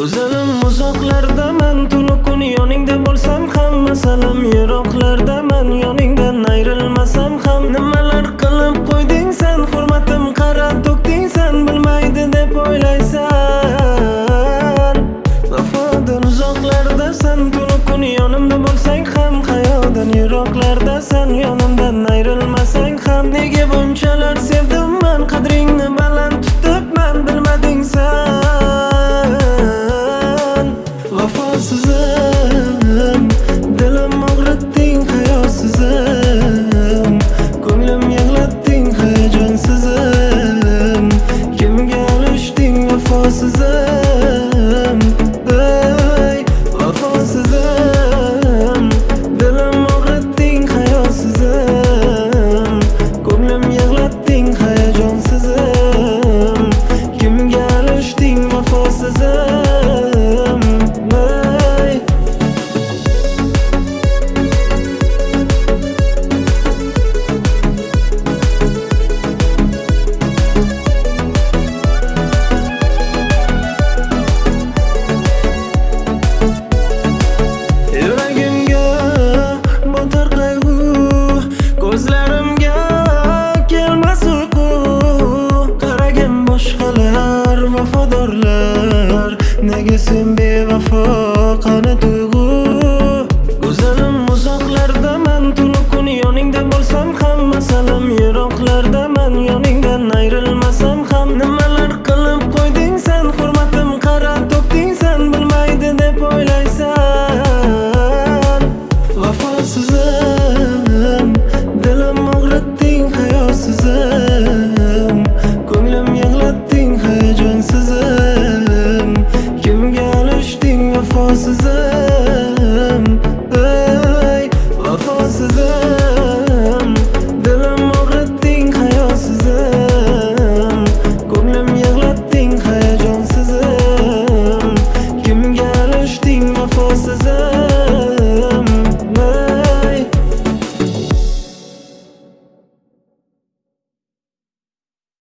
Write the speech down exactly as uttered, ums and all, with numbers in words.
Go'zalim uzoqlardaman, to'liq kun yoningda bo'lsam ham, masalam yiroqlardaman, yoningdan ayrilmasam ham. Nimalar qilib qo'yding sen, hurmatim qara to'kding sen, bilmaydi deb o'ylaysan. Vafodan uzoqlardasan, to'liq kun yonimda bo'lsang ham, hayodan yiroqlardasan, yonimdan ayrilmasang ham. Nega bunchalar sevdim men, qadringni baland tutibman, bilmading sen. Vafosizim, dilim og'ritding hayosizim, ko'nglim yig'latding hayajonsizim, kimga olishding vafosizim, ey vafosizim, dilim og'ritding hayosizim, ko'nglim yig'latding hayajonsizim, kimga olishding vafosizim, ey. Yuragimga botar qayg'u, ko'zlarimga kelmas uyqu. Qaragin boshqalar vafodorlar, nega sen bevafo, qani